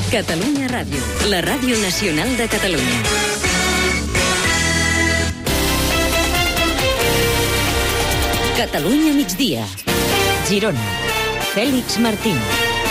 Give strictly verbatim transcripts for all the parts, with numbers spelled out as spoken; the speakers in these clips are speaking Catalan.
Catalunya Ràdio, la ràdio nacional de Catalunya. Catalunya migdia. Girona. Fèlix Martín.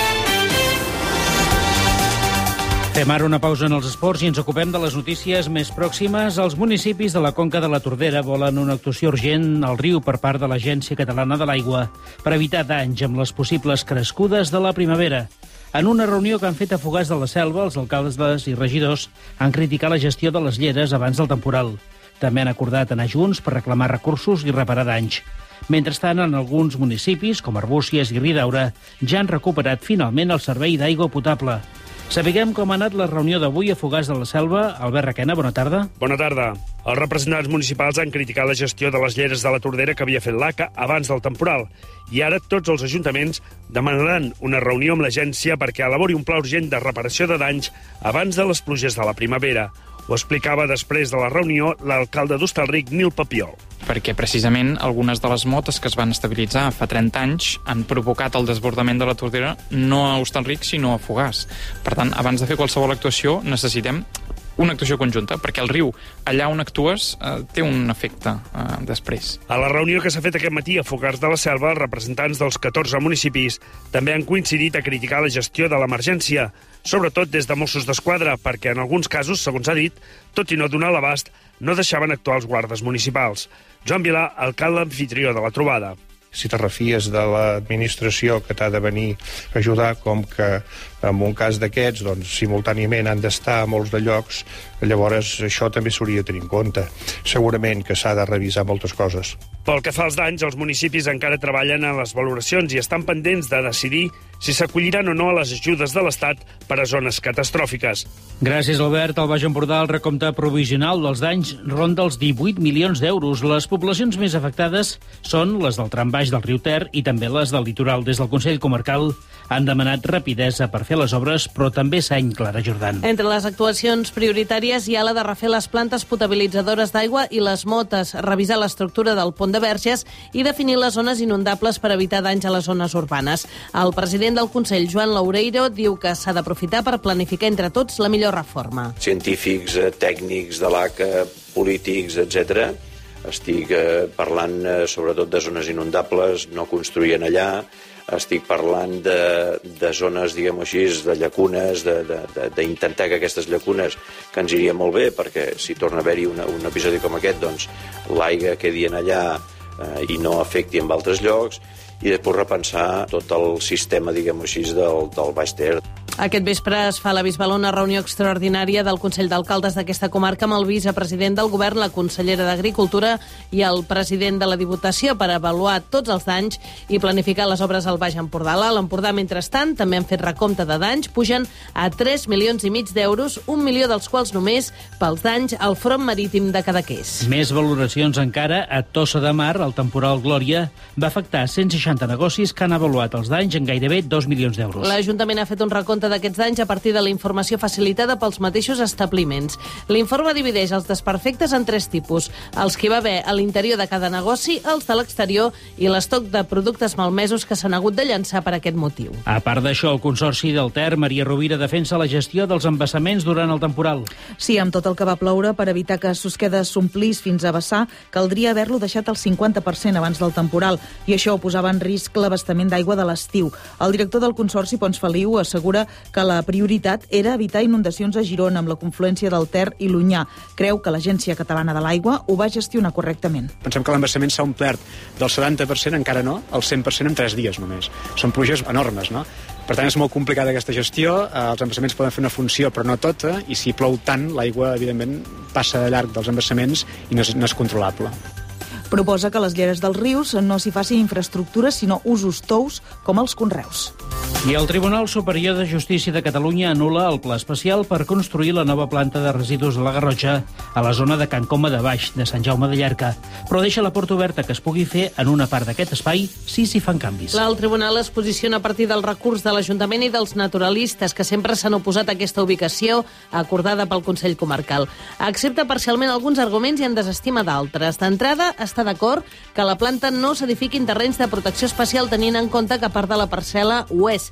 Fem ara una pausa en els esports i ens ocupem de les notícies més pròximes. Els municipis de la Conca de la Tordera volen una actuació urgent al riu per part de l'Agència Catalana de l'Aigua per evitar danys amb les possibles crescudes de la primavera. En una reunió que han fet a Fogars de la Selva, els alcaldes i regidors han criticat la gestió de les lleres abans del temporal. També han acordat anar junts per reclamar recursos i reparar danys. Mentrestant, en alguns municipis, com Arbúcies i Ridaura, ja han recuperat finalment el servei d'aigua potable. Sapiguem com ha anat la reunió d'avui a Fogars de la Selva. Albert Requena, bona tarda. Bona tarda. Els representants municipals han criticat la gestió de les lleres de la Tordera que havia fet l'A C A abans del temporal. I ara tots els ajuntaments demanaran una reunió amb l'agència perquè elabori un pla urgent de reparació de danys abans de les pluges de la primavera. Ho explicava després de la reunió l'alcalde d'Hostalric, Nil Papiol. Perquè precisament algunes de les motes que es van estabilitzar fa trenta anys han provocat el desbordament de la Tordera no a Hostalric sinó a Fogars. Per tant, abans de fer qualsevol actuació necessitem una actuació conjunta, perquè el riu, allà on actues, eh, té un efecte eh, després. A la reunió que s'ha fet aquest matí a Fogars de la Selva, els representants dels catorze municipis també han coincidit a criticar la gestió de l'emergència, sobretot des de Mossos d'Esquadra, perquè en alguns casos, segons ha dit, tot i no donar l'abast, no deixaven actuar els guardes municipals. Joan Vilà, alcalde anfitrió de la trobada. Si te refies de l'administració que t'ha de venir a ajudar, com que en un cas d'aquests, doncs, simultàniament han d'estar a molts de llocs, llavors això també s'hauria de tenir en compte. Segurament que s'ha de revisar moltes coses. Pel que fa als danys, els municipis encara treballen en les valoracions i estan pendents de decidir si s'acolliran o no a les ajudes de l'Estat per a zones catastròfiques. Gràcies, Albert. Al Baix Empordà el recompte provisional dels danys ronda els divuit milions d'euros. Les poblacions més afectades són les del tram baix del riu Ter i també les del litoral. Des del Consell Comarcal han demanat rapidesa per fer les obres, però també Seny, Clara Jordan. Entre les actuacions prioritàries hi ha la de refer les plantes potabilitzadores d'aigua i les motes, revisar l'estructura del pont de Verges i definir les zones inundables per evitar danys a les zones urbanes. El president del Consell, Joan Loureiro, diu que s'ha d'aprofitar per planificar entre tots la millor reforma. Científics, tècnics de l'A C A, polítics, etcètera. Estic parlant sobretot de zones inundables, no construïen allà. Estic parlant de, de zones, diguem-ho així, de llacunes, d'intentar que aquestes llacunes, que ens iria molt bé, perquè si torna a haver-hi un episodi com aquest, doncs l'aigua quedi en allà eh, i no afecti en altres llocs, i després repensar tot el sistema, diguem-ho així, del, del Baix Ter. Aquest vespre es fa a la Bisbal una reunió extraordinària del Consell d'Alcaldes d'aquesta comarca amb el vicepresident del Govern, la consellera d'Agricultura i el president de la Diputació per avaluar tots els danys i planificar les obres al Baix Empordà. A l'Empordà, mentrestant, també han fet recompte de danys, pugen a tres milions i mig d'euros, un milió dels quals només pels danys al front marítim de Cadaqués. Més valoracions encara. A Tossa de Mar, el temporal Glòria va afectar cent seixanta negocis que han avaluat els danys en gairebé dos milions d'euros. L'Ajuntament ha fet un recompte d'aquests danys a partir de la informació facilitada pels mateixos establiments. L'informe divideix els desperfectes en tres tipus: els que hi va haver a l'interior de cada negoci, els de l'exterior i l'estoc de productes malmesos que s'han hagut de llançar per aquest motiu. A part d'això, el Consorci del Ter, Maria Rovira, defensa la gestió dels embassaments durant el temporal. Sí, amb tot el que va ploure, per evitar que Susqueda s'omplís fins a vessar, caldria haver-lo deixat al cinquanta per cent abans del temporal, i això posava en risc l'abastament d'aigua de l'estiu. El director del Consorci, Pons Feliu, assegura que la prioritat era evitar inundacions a Girona amb la confluència del Ter i l'Onyar. Creu que l'Agència Catalana de l'Aigua ho va gestionar correctament. Pensem que l'embassament s'ha omplert del setanta per cent, encara no, al cent per cent en tres dies només. Són pluges enormes, no? Per tant, és molt complicada aquesta gestió. Els embassaments poden fer una funció, però no tota, i si plou tant, l'aigua, evidentment, passa de llarg dels embassaments i no és, no és controlable. Proposa que a les lleres dels rius no s'hi facin infraestructures, sinó usos tous, com els conreus. I el Tribunal Superior de Justícia de Catalunya anul·la el pla especial per construir la nova planta de residus de la Garrotxa a la zona de Can Coma de Baix, de Sant Jaume de Llierca, però deixa la porta oberta que es pugui fer en una part d'aquest espai si s'hi fan canvis. El tribunal es posiciona a partir del recurs de l'Ajuntament i dels naturalistes, que sempre s'han oposat a aquesta ubicació acordada pel Consell Comarcal. Accepta parcialment alguns arguments i en desestima d'altres. D'entrada, està d'acord que la planta no s'edifiqui en terrenys de protecció especial, tenint en compte que part de la parcel·la ho és.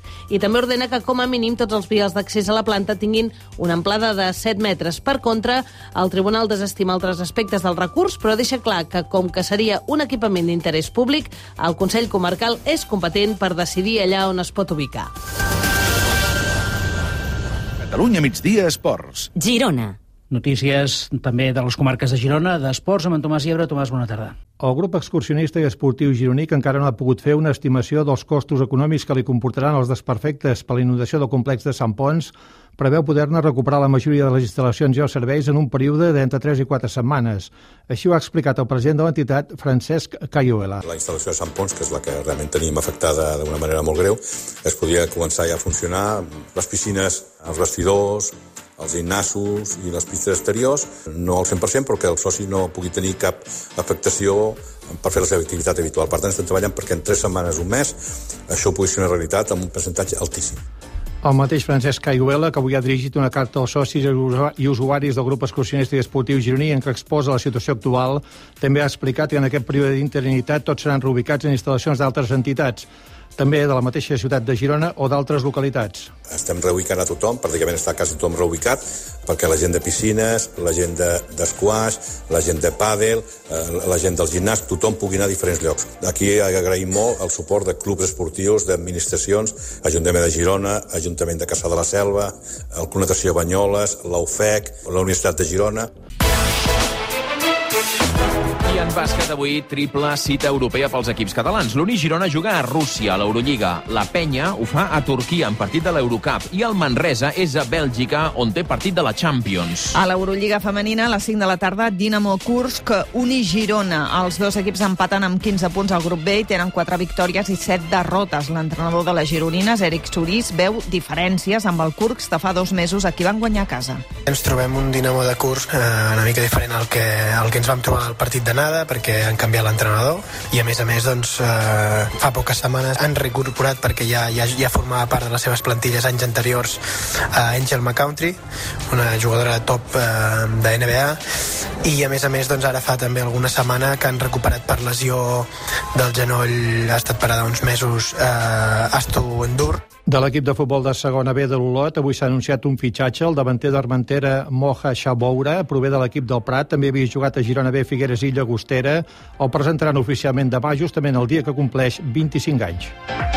I també ordena que, com a mínim, tots els vials d'accés a la planta tinguin una amplada de set metres. Per contra, el tribunal desestima altres aspectes del recurs, però deixa clar que, com que seria un equipament d'interès públic, el Consell Comarcal és competent per decidir allà on es pot ubicar. Catalunya migdia esports. Girona. Notícies també de les comarques de Girona, d'esports, amb en Tomàs Llebre. Tomàs, bona tarda. El grup excursionista i esportiu gironí encara no ha pogut fer una estimació dels costos econòmics que li comportaran els desperfectes per la inundació del complex de Sant Ponç. Preveu poder-ne recuperar la majoria de les instal·lacions i els serveis en un període d'entre tres i quatre setmanes. Així ho ha explicat el president de l'entitat, Francesc Cayuela. La instal·lació de Sant Ponç, que és la que realment tenim afectada d'una manera molt greu, es podia començar ja a funcionar. Les piscines, els vestidors, els gimnasos i les pistes exteriors, no al cent per cent, però que el soci no pugui tenir cap afectació per fer la seva activitat habitual. Per tant, estem treballant perquè en tres setmanes, un mes, això pugui ser una realitat amb un percentatge altíssim. El mateix Francesc Cayuela, que avui ha dirigit una carta als socis i usuaris del grup excursionista i esportiu gironí en què exposa la situació actual, també ha explicat que en aquest període d'interinitat tots seran reubicats en instal·lacions d'altres entitats, també de la mateixa ciutat de Girona o d'altres localitats. Estem reubicant a tothom, pràcticament està quasi tothom reubicat, perquè la gent de piscines, la gent d'esquaix, la gent de pàdel, la gent del gimnàs, tothom pugui anar a diferents llocs. Aquí agraïm molt el suport de clubs esportius, d'administracions, Ajuntament de Girona, Ajuntament de Cassà de la Selva, el Club Natació Banyoles, la U F E C, la Universitat de Girona. I en bàsquet avui, triple cita europea pels equips catalans. L'Uni Girona juga a Rússia, a l'Eurolliga. La Penya ho fa a Turquia, en partit de l'Eurocup. I el Manresa és a Bèlgica, on té partit de la Champions. A l'Eurolliga femenina, a les cinc de la tarda, Dinamo Kursk, Uni Girona. Els dos equips empaten amb quinze punts al grup B i tenen quatre victòries i set derrotes. L'entrenador de les gironines, Eric Surís, veu diferències amb el Kursk de fa dos mesos a qui van guanyar a casa. Ens trobem un Dinamo de Kursk eh, una mica diferent al que, al que ens vam trobar al partit d'anada, perquè han canviat l'entrenador i a més a més doncs, eh, fa poques setmanes han reincorporat perquè ja, ja, ja formava part de les seves plantilles anys anteriors a Angel McCountry, una jugadora top eh, de N B A, i a més a més doncs, ara fa també alguna setmana que han recuperat per lesió del genoll, ha estat parada uns mesos eh, Astu Endur. De l'equip de futbol de segona B de l'Olot, avui s'ha anunciat un fitxatge. El davanter d'Armentera, Moja Chaboura, prové de l'equip del Prat, també havia jugat a Girona B, Figueres i Llagostera. El presentaran oficialment demà, justament el dia que compleix vint-i-cinc anys.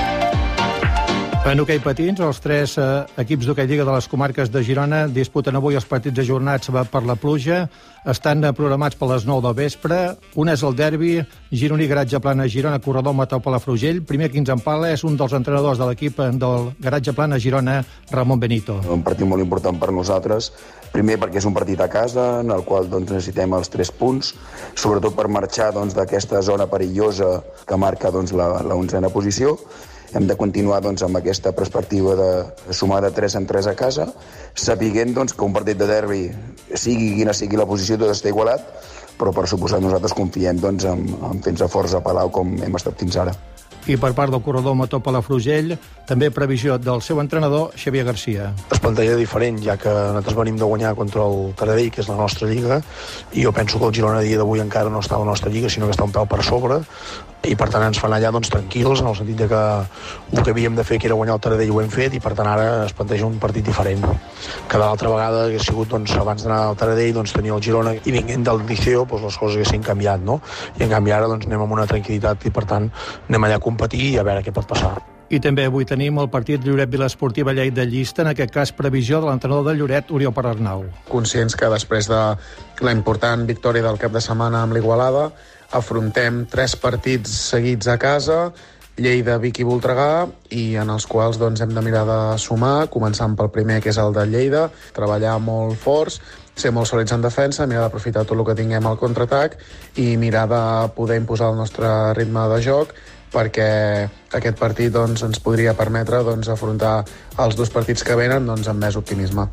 En hoquei patins, els tres eh, equips d'hoquei lliga de les comarques de Girona disputen avui els partits ajornats per la pluja. Estan programats per les nou del vespre. Un és el derbi gironí Garatge Plana Girona, corredor Mateu Palafrugell. Primer qui ens en parla és un dels entrenadors de l'equip del Garatge Plana Girona, Ramon Benito. Un partit molt important per nosaltres. Primer perquè és un partit a casa, en el qual doncs, necessitem els tres punts, sobretot per marxar doncs, d'aquesta zona perillosa que marca doncs, la, la onzena posició. Hem de continuar doncs, amb aquesta perspectiva de sumar de tres en tres a casa, sapiguent doncs, que un partit de derbi, sigui quina sigui la posició, tot està igualat, però per suposat nosaltres confiem doncs, en, en fer-nos forts a Palau com hem estat fins ara. I per part del corredor Mateu Palafrugell, també previsió del seu entrenador, Xavier Garcia. Es planteja diferent, ja que nosaltres venim de guanyar contra el Taradell, que és la nostra lliga, i jo penso que el Girona a dia d'avui encara no està a la nostra lliga, sinó que està un pèl per sobre, i per tant ens fan allà doncs, tranquils, en el sentit de que el que havíem de fer, que era guanyar el Taradell, ho hem fet, i per tant ara es planteja un partit diferent. Cada altra vegada hagués sigut, doncs, abans d'anar al Taradell, doncs, tenir el Girona, i vinguent del Liceo, doncs, les coses haguessin canviat, no? I en canvi ara doncs, anem amb una tranquil·litat i per tant anem allà a competir i a veure què pot passar. I també avui tenim el partit Lloret-Vila Esportiva Lleida Llista, en aquest cas previsió de l'entrenador de Lloret, Oriol Perarnau. Conscients que després de la important victòria del cap de setmana amb l'Igualada, afrontem tres partits seguits a casa, Lleida, Vic i Voltregà, i en els quals doncs, hem de mirar de sumar, començant pel primer, que és el de Lleida, treballar molt forts, ser molt sòlids en defensa, mirar d'aprofitar tot el que tinguem al contraatac i mirar de poder imposar el nostre ritme de joc, perquè aquest partit doncs, ens podria permetre doncs, afrontar els dos partits que venen doncs, amb més optimisme.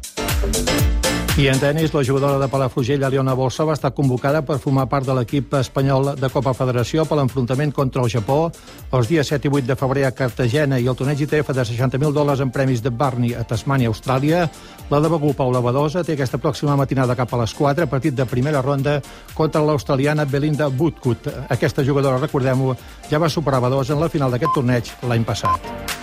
I en tenis, la jugadora de Palafrugell, Aliona Bossa, va estar convocada per formar part de l'equip espanyol de Copa Federació per l'enfrontament contra el Japó els dies set i vuit de febrer a Cartagena i el torneig I T F de seixanta mil dòlars en premis de Barney a Tasmània, Austràlia. La de Begur, Paula Badosa, té aquesta pròxima matinada cap a les quatre, partit de primera ronda contra l'australiana Belinda Woodcourt. Aquesta jugadora, recordem-ho, ja va superar Badosa en la final d'aquest torneig l'any passat.